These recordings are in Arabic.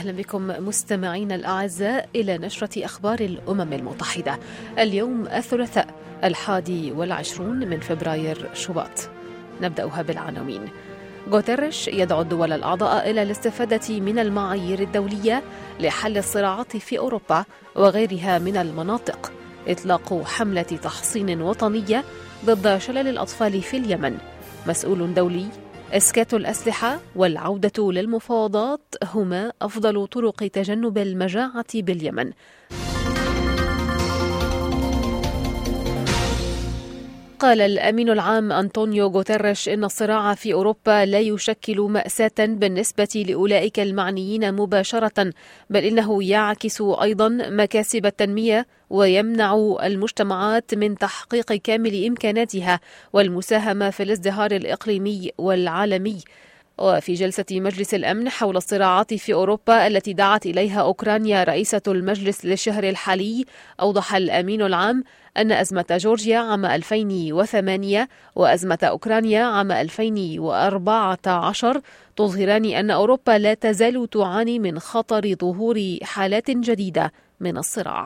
أهلا بكم مستمعين الأعزاء إلى نشرة أخبار الأمم المتحدة. اليوم الثلاثاء 21 من فبراير شباط. نبدأها بالعناوين. غوتيريش يدعو الدول الأعضاء إلى الاستفادة من المعايير الدولية لحل الصراعات في أوروبا وغيرها من المناطق. إطلاق حملة تحصين وطنية ضد شلل الأطفال في اليمن. مسؤول دولي: إسكات الأسلحة والعودة للمفاوضات هما أفضل طرق تجنب المجاعة باليمن. قال الأمين العام أنطونيو غوتيريش إن الصراع في أوروبا لا يشكل مأساة بالنسبة لأولئك المعنيين مباشرة، بل إنه يعكس أيضا مكاسب التنمية ويمنع المجتمعات من تحقيق كامل إمكاناتها والمساهمة في الازدهار الإقليمي والعالمي. وفي جلسة مجلس الأمن حول الصراعات في أوروبا التي دعت إليها أوكرانيا رئيسة المجلس للشهر الحالي، أوضح الأمين العام أن أزمة جورجيا عام 2008 وأزمة أوكرانيا عام 2014 تظهران أن أوروبا لا تزال تعاني من خطر ظهور حالات جديدة من الصراع.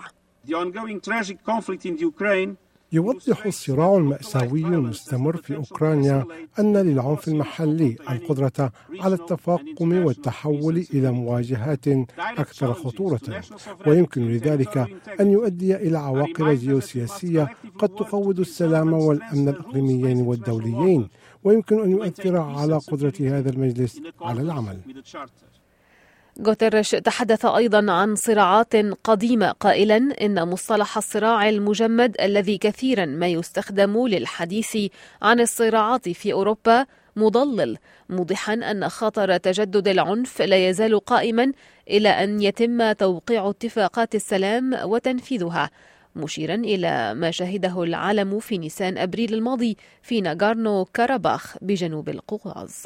يوضح الصراع المأساوي المستمر في أوكرانيا أن للعنف المحلي القدرة على التفاقم والتحول إلى مواجهات أكثر خطورة، ويمكن لذلك أن يؤدي إلى عواقب جيوسياسية قد تقوض السلام والأمن الإقليميين والدوليين، ويمكن أن يؤثر على قدرة هذا المجلس على العمل. غوتيريش تحدث أيضا عن صراعات قديمة، قائلا إن مصطلح الصراع المجمد الذي كثيرا ما يستخدم للحديث عن الصراعات في أوروبا مضلل، موضحا أن خطر تجدد العنف لا يزال قائما إلى أن يتم توقيع اتفاقات السلام وتنفيذها، مشيرا إلى ما شهده العالم في نيسان أبريل الماضي في ناغورنو كاراباخ بجنوب القوقاز.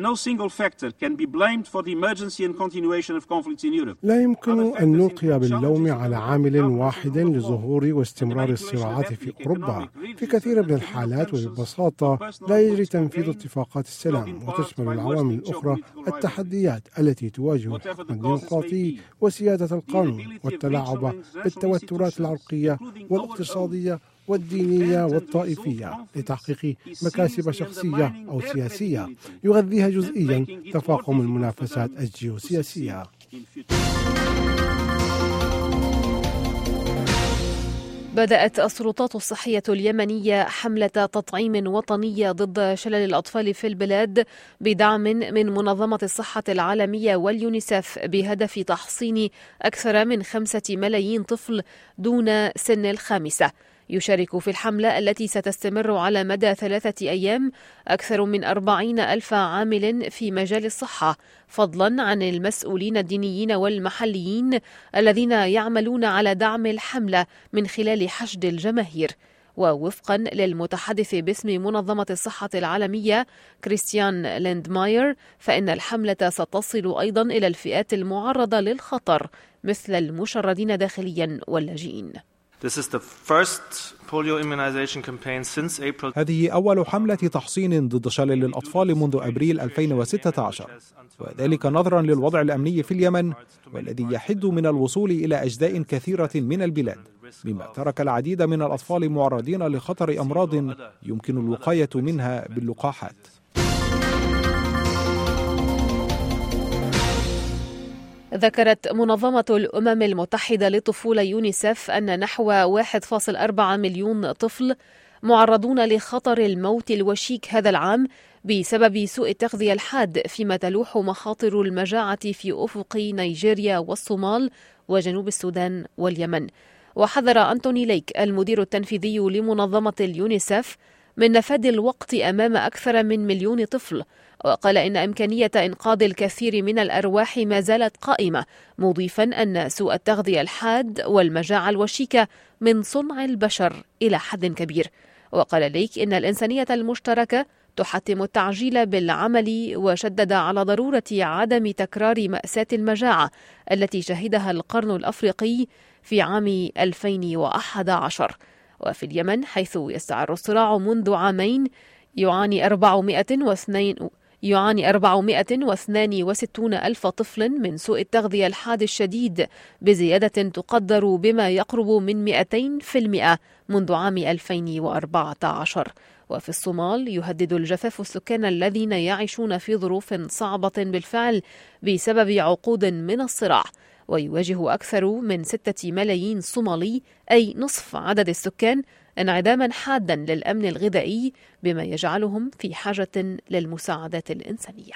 لا يمكن أن نلقي باللوم على عامل واحد لظهور واستمرار الصراعات في أوروبا. في كثير من الحالات وببساطة لا يجري تنفيذ اتفاقات السلام، وتشمل العوامل الأخرى التحديات التي تواجه الحكم الديمقراطي وسيادة القانون والتلاعب بالتوترات العرقية والاقتصادية والدينية والطائفية لتحقيق مكاسب شخصية أو سياسية يغذيها جزئيا تفاقم المنافسات الجيوسياسية. بدأت السلطات الصحية اليمنية حملة تطعيم وطنية ضد شلل الأطفال في البلاد بدعم من منظمة الصحة العالمية واليونيسف بهدف تحصين أكثر من 5 ملايين طفل دون سن 5. يشارك في الحملة التي ستستمر على مدى 3 أيام أكثر من 40,000 عامل في مجال الصحة، فضلا عن المسؤولين الدينيين والمحليين الذين يعملون على دعم الحملة من خلال حشد الجماهير. ووفقا للمتحدث باسم منظمة الصحة العالمية كريستيان ليندماير، فإن الحملة ستصل أيضا إلى الفئات المعرضة للخطر مثل المشردين داخليا واللاجئين. هذه أول حملة تحصين ضد شلل الأطفال منذ أبريل 2016، وذلك نظرا للوضع الأمني في اليمن والذي يحد من الوصول إلى أجزاء كثيرة من البلاد، مما ترك العديد من الأطفال معرضين لخطر أمراض يمكن الوقاية منها باللقاحات. ذكرت منظمة الأمم المتحدة للطفولة يونيسف أن نحو 1.4 مليون طفل معرضون لخطر الموت الوشيك هذا العام بسبب سوء التغذية الحاد، فيما تلوح مخاطر المجاعة في أفق نيجيريا والصومال وجنوب السودان واليمن. وحذر أنتوني ليك المدير التنفيذي لمنظمة اليونيسف من نفاد الوقت أمام أكثر من 1,000,000 طفل، وقال إن إمكانية إنقاذ الكثير من الأرواح ما زالت قائمة، مضيفا أن سوء التغذية الحاد والمجاعة الوشيكة من صنع البشر إلى حد كبير. وقال ليك إن الإنسانية المشتركة تحتم التعجيل بالعمل، وشدد على ضرورة عدم تكرار مأساة المجاعة التي شهدها القرن الأفريقي في عام 2011. وفي اليمن حيث يستعر الصراع منذ عامين، يعاني يعاني 462 ألف طفل من سوء التغذية الحاد الشديد بزيادة تقدر بما يقرب من 200% منذ عام 2014. وفي الصومال يهدد الجفاف السكان الذين يعيشون في ظروف صعبة بالفعل بسبب عقود من الصراع، ويواجه أكثر من 6 ملايين صومالي أي نصف عدد السكان انعداما حادا للأمن الغذائي بما يجعلهم في حاجة للمساعدات الإنسانية.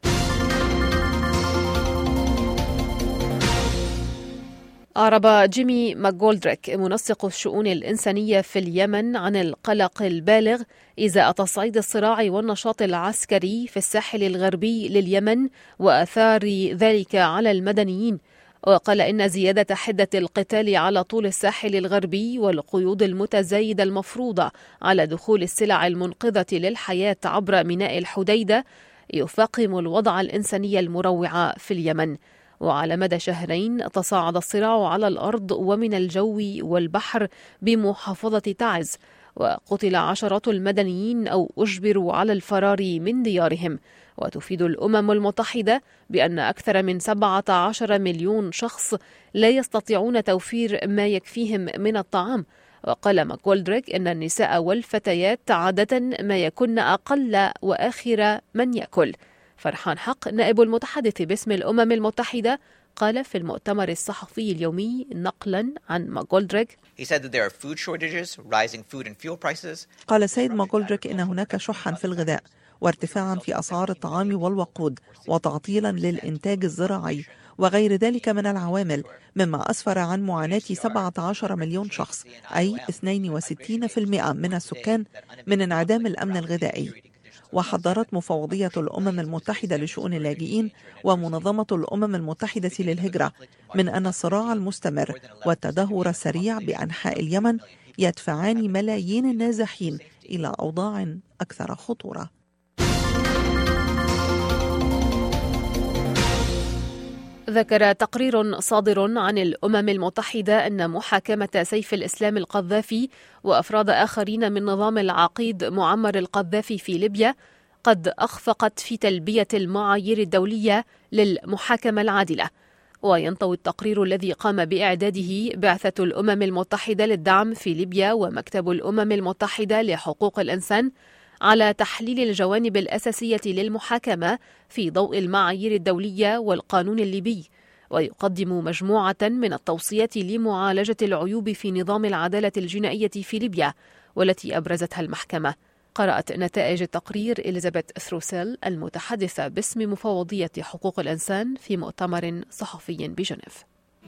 أعرب جيمي ماكغولدريك منسق الشؤون الإنسانية في اليمن عن القلق البالغ إزاء تصعيد الصراع والنشاط العسكري في الساحل الغربي لليمن وآثار ذلك على المدنيين، وقال إن زيادة حدة القتال على طول الساحل الغربي والقيود المتزايدة المفروضة على دخول السلع المنقذة للحياة عبر ميناء الحديدة يفاقم الوضع الإنساني المروع في اليمن. وعلى مدى شهرين تصاعد الصراع على الأرض ومن الجو والبحر بمحافظة تعز، وقتل عشرات المدنيين أو أجبروا على الفرار من ديارهم. وتفيد الأمم المتحدة بأن أكثر من 17 مليون شخص لا يستطيعون توفير ما يكفيهم من الطعام. وقال ماكغولدريك إن النساء والفتيات عادة ما يكن أقل وآخر من يأكل. فرحان حق نائب المتحدث باسم الأمم المتحدة قال في المؤتمر الصحفي اليومي نقلا عن ماكغولدريك: قال السيد ماكغولدريك إن هناك شحا في الغذاء وارتفاعا في أسعار الطعام والوقود وتعطيلا للإنتاج الزراعي وغير ذلك من العوامل، مما أسفر عن معاناة 17 مليون شخص أي 62% من السكان من انعدام الأمن الغذائي. وحذرت مفوضية الأمم المتحدة لشؤون اللاجئين ومنظمة الأمم المتحدة للهجرة من أن الصراع المستمر والتدهور السريع بأنحاء اليمن يدفعان ملايين النازحين إلى أوضاع أكثر خطورة. ذكر تقرير صادر عن الأمم المتحدة أن محاكمة سيف الإسلام القذافي وأفراد آخرين من نظام العقيد معمر القذافي في ليبيا قد أخفقت في تلبية المعايير الدولية للمحاكمة العادلة. وينطوي التقرير الذي قام بإعداده بعثة الأمم المتحدة للدعم في ليبيا ومكتب الأمم المتحدة لحقوق الإنسان على تحليل الجوانب الأساسية للمحاكمة في ضوء المعايير الدولية والقانون الليبي، ويقدم مجموعة من التوصيات لمعالجة العيوب في نظام العدالة الجنائية في ليبيا والتي أبرزتها المحكمة. قرأت نتائج التقرير إليزابيث ثروسيل المتحدثة باسم مفوضية حقوق الإنسان في مؤتمر صحفي بجنيف.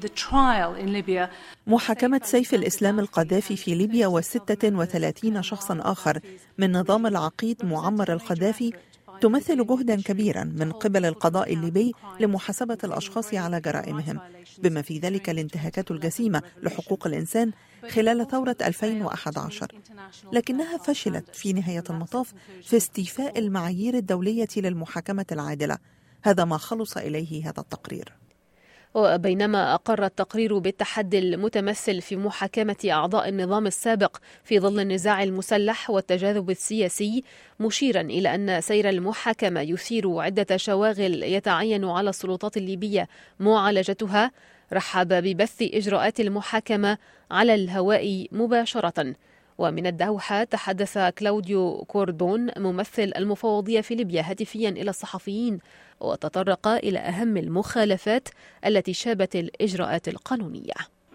محاكمة سيف الإسلام القذافي في ليبيا و36 شخصا آخر من نظام العقيد معمر القذافي تمثل جهدا كبيرا من قبل القضاء الليبي لمحاسبة الأشخاص على جرائمهم، بما في ذلك الانتهاكات الجسيمة لحقوق الإنسان خلال ثورة 2011، لكنها فشلت في نهاية المطاف في استيفاء المعايير الدولية للمحاكمة العادلة. هذا ما خلص إليه هذا التقرير. وبينما أقر التقرير بالتحدي المتمثل في محاكمة أعضاء النظام السابق في ظل النزاع المسلح والتجاذب السياسي، مشيرا إلى أن سير المحاكمة يثير عدة شواغل يتعين على السلطات الليبية معالجتها، رحب ببث إجراءات المحاكمة على الهواء مباشرة. ومن الدوحة تحدث كلاوديو كوردون ممثل المفوضية في ليبيا هاتفيا إلى الصحفيين، وتطرق إلى أهم المخالفات التي شابت الإجراءات القانونية.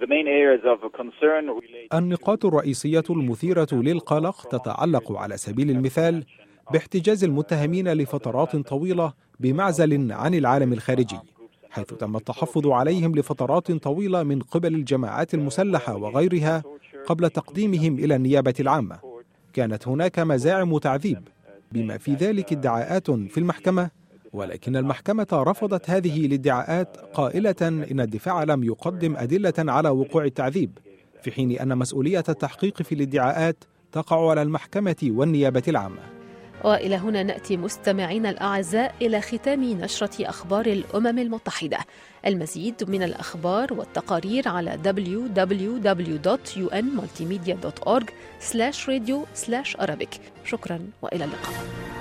النقاط الرئيسية المثيرة للقلق تتعلق على سبيل المثال باحتجاز المتهمين لفترات طويلة بمعزل عن العالم الخارجي، حيث تم التحفظ عليهم لفترات طويلة من قبل الجماعات المسلحة وغيرها قبل تقديمهم إلى النيابة العامة. كانت هناك مزاعم تعذيب بما في ذلك ادعاءات في المحكمة، ولكن المحكمة رفضت هذه الادعاءات قائلة إن الدفاع لم يقدم أدلة على وقوع التعذيب، في حين أن مسؤولية التحقيق في الادعاءات تقع على المحكمة والنيابة العامة. وإلى هنا نأتي مستمعينا الأعزاء إلى ختام نشرة أخبار الأمم المتحدة. المزيد من الأخبار والتقارير على www.unmultimedia.org/radio/Arabic. شكرا وإلى اللقاء.